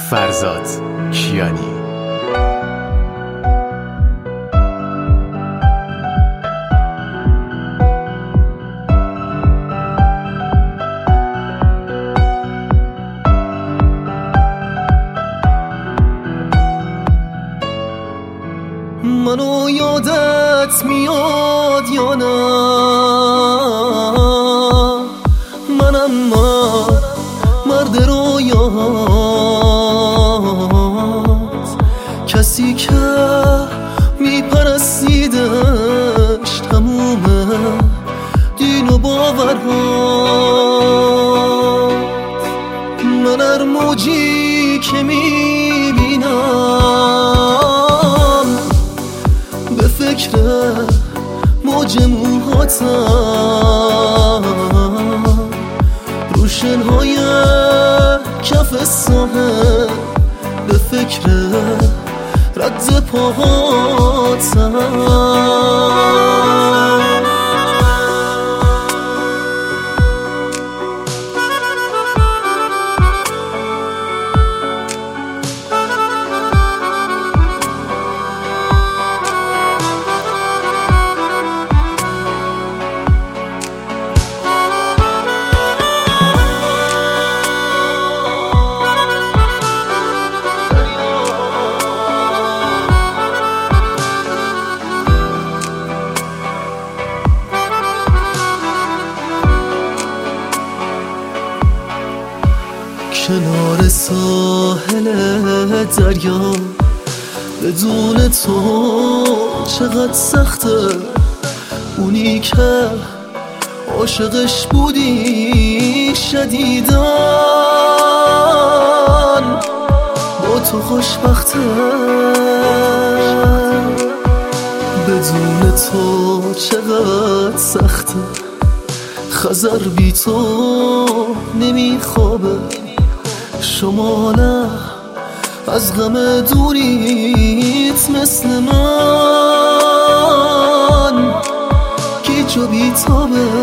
فرزاد کیانی. منو یادت میاد یا نه؟ منم مرد رویات، کسی که میپرستیدش تموم دین و باورهات. من هر موجی که میبینم به فکر موج موهاتم، روشنهای کف ساحل به فکر رد پاهاتم. کنار ساحل دریا بدون تو چقدر سخته، اونی که عاشقش بودی شدیدن با تو خوشبخته. بدون تو چقدر سخته، خزر بی تو نمیخوابه، شماله از غم دوریت مثل من گیج و بیتابه.